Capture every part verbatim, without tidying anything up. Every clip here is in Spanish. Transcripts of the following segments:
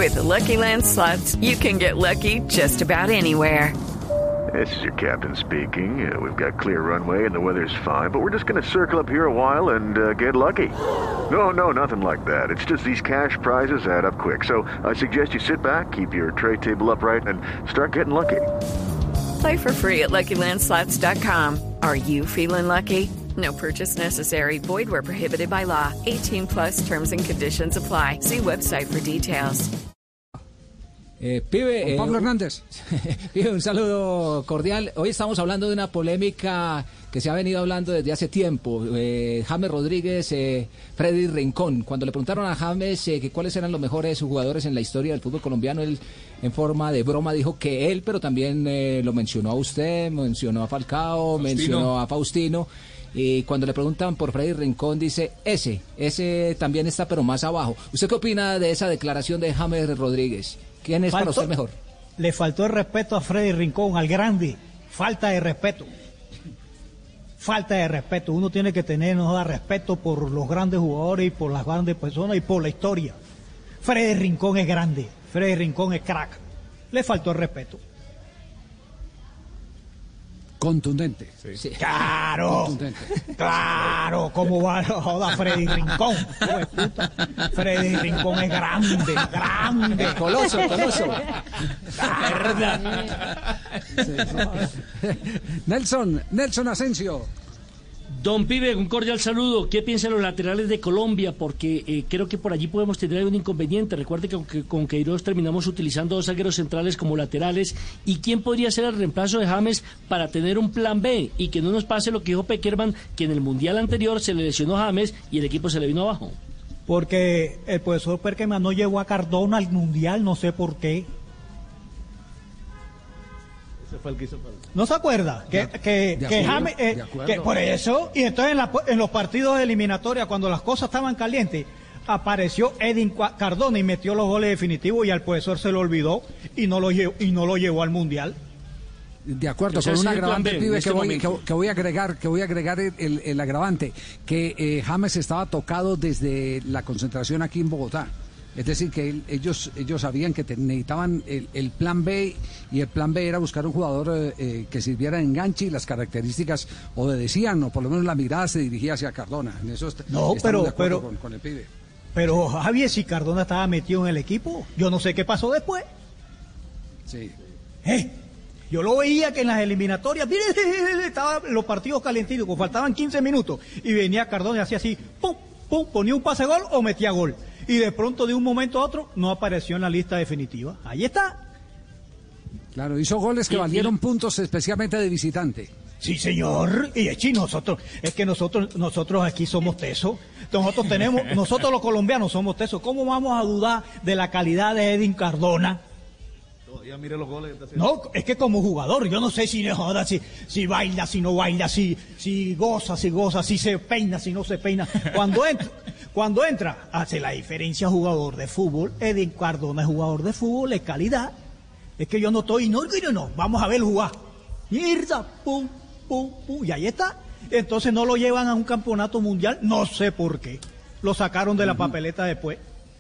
With the Lucky Land Slots, you can get lucky just about anywhere. This is your captain speaking. Uh, we've got clear runway and the weather's fine, but we're just going to circle up here a while and uh, get lucky. No, no, nothing like that. It's just these cash prizes add up quick. So I suggest you sit back, keep your tray table upright, and start getting lucky. Play for free at Lucky Land Slots dot com. Are you feeling lucky? No purchase necessary. Void where prohibited by law. eighteen plus terms and conditions apply. See website for details. Eh, pibe, Juan Pablo eh, Hernández. pibe, un saludo cordial. Hoy estamos hablando de una polémica que se ha venido hablando desde hace tiempo. Eh, James Rodríguez, eh, Freddy Rincón. Cuando le preguntaron a James eh, que cuáles eran los mejores jugadores en la historia del fútbol colombiano, él en forma de broma dijo que él, pero también eh, lo mencionó a usted, mencionó a Falcao, Faustino. mencionó a Faustino. Y cuando le preguntan por Freddy Rincón, dice ese, ese también está, pero más abajo. ¿Usted qué opina de esa declaración de James Rodríguez? ¿Quién es Faltó, para usted mejor? Le faltó el respeto a Freddy Rincón, al grande. Falta de respeto. Falta de respeto. Uno tiene que tener, nos da respeto por los grandes jugadores y por las grandes personas y por la historia. Freddy Rincón es grande. Freddy Rincón es crack. Le faltó el respeto. Contundente. Sí. Sí. Claro, Contundente. Claro, ¿cómo va a joder Freddy Rincón? Puta. Freddy Rincón es grande, grande. El coloso, el coloso. Verdad. Sí, sí. Nelson, Nelson Asensio. Don Pibe, un cordial saludo. ¿Qué piensan los laterales de Colombia? Porque eh, creo que por allí podemos tener un inconveniente. Recuerde que, que con Queiroz terminamos utilizando dos zagueros centrales como laterales. ¿Y quién podría ser el reemplazo de James para tener un plan B? Y que no nos pase lo que dijo Peckerman, que en el Mundial anterior se le lesionó a James y el equipo se le vino abajo. Porque el profesor Peckerman no llevó a Cardona al Mundial, no sé por qué. Fue el que hizo falta. ¿No se acuerda? Que, De, que, de que acuerdo, James, eh, de acuerdo. que por eso, y entonces en, la, en los partidos de eliminatoria, cuando las cosas estaban calientes, apareció Edin Cardona y metió los goles definitivos y al profesor se lo olvidó y no lo llevó, y no lo llevó al Mundial. De acuerdo, O sea, con un sí, agravante, plan B, pibe, en este que, voy, que, momento. que voy a agregar, que voy a agregar el, el, el agravante, que eh, James estaba tocado desde la concentración aquí en Bogotá. Es decir, que él- ellos ellos sabían que te- necesitaban el, el plan B, y el plan B era buscar un jugador eh, eh, que sirviera de enganche, y las características obedecían, o por lo menos la mirada se dirigía hacia Cardona. En eso est- No, estamos pero- de acuerdo pero- con, con el pibe. Pero Javier, si Cardona estaba metido en el equipo, yo no sé qué pasó después. Sí. Eh, yo lo veía que en las eliminatorias, mire, estaban los partidos calentitos, pues faltaban quince minutos, y venía Cardona y hacía así, pum, pum, ponía un pase gol o metía gol. Y de pronto, de un momento a otro, no apareció en la lista definitiva. Ahí está. Claro, hizo goles que Y- y- valieron puntos, especialmente de visitante. Sí, señor. Y es que nosotros, es que nosotros, nosotros aquí somos tesos. Nosotros tenemos, nosotros los colombianos somos tesos. ¿Cómo vamos a dudar de la calidad de Edin Cardona? Todavía mire los goles que está haciendo. No, es que como jugador, yo no sé si le joda, si, si baila, si no baila, si, si goza, si goza, si se peina, si no se peina. Cuando entra, cuando entra, hace la diferencia jugador de fútbol. Edin Cardona es jugador de fútbol, es calidad. Es que yo no estoy, no, no, no, vamos a ver jugar. Mierda, pum, pum, pum, y ahí está. Entonces no lo llevan a un campeonato mundial, no sé por qué. Lo sacaron de la papeleta después.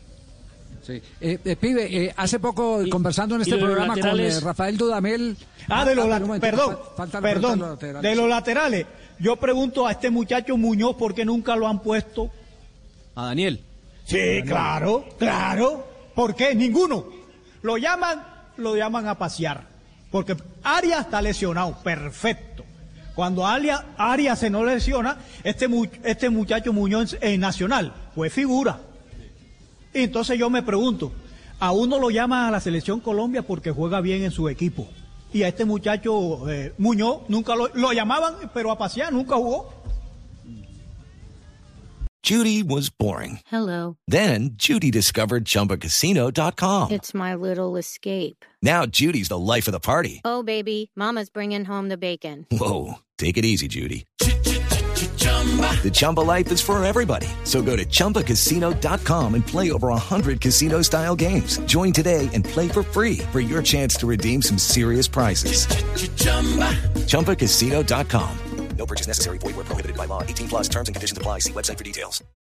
Sí. Eh, eh, pibe, eh, hace poco Y- conversando en y este de los programa con laterales- eh, Rafael Dudamel. Ah, de los un laterales, momento, perdón, fa- falta la perdón, pregunta de los laterales. de los laterales. Yo pregunto a este muchacho Muñoz por qué nunca lo han puesto. A Daniel. Sí, claro, claro. ¿Por qué? Ninguno. Lo llaman, lo llaman a pasear. Porque Arias está lesionado, perfecto. Cuando Arias, Arias se no lesiona, este, mu- este muchacho Muñoz en Nacional, pues figura. Y entonces yo me pregunto, a uno lo llaman a la selección Colombia porque juega bien en su equipo. Y a este muchacho eh, Muñoz nunca lo, lo llamaban, pero a pasear nunca jugó. Judy was boring. Hello. Then Judy discovered Chumba Casino dot com. It's my little escape. Now Judy's the life of the party. Oh, baby, mama's bringing home the bacon. Whoa, take it easy, Judy. The Chumba life is for everybody. So go to Chumba Casino dot com and play over one hundred casino-style games. Join today and play for free for your chance to redeem some serious prizes. Chumba Casino dot com. No purchase necessary. Void where prohibited by law. eighteen plus terms and conditions apply. See website for details.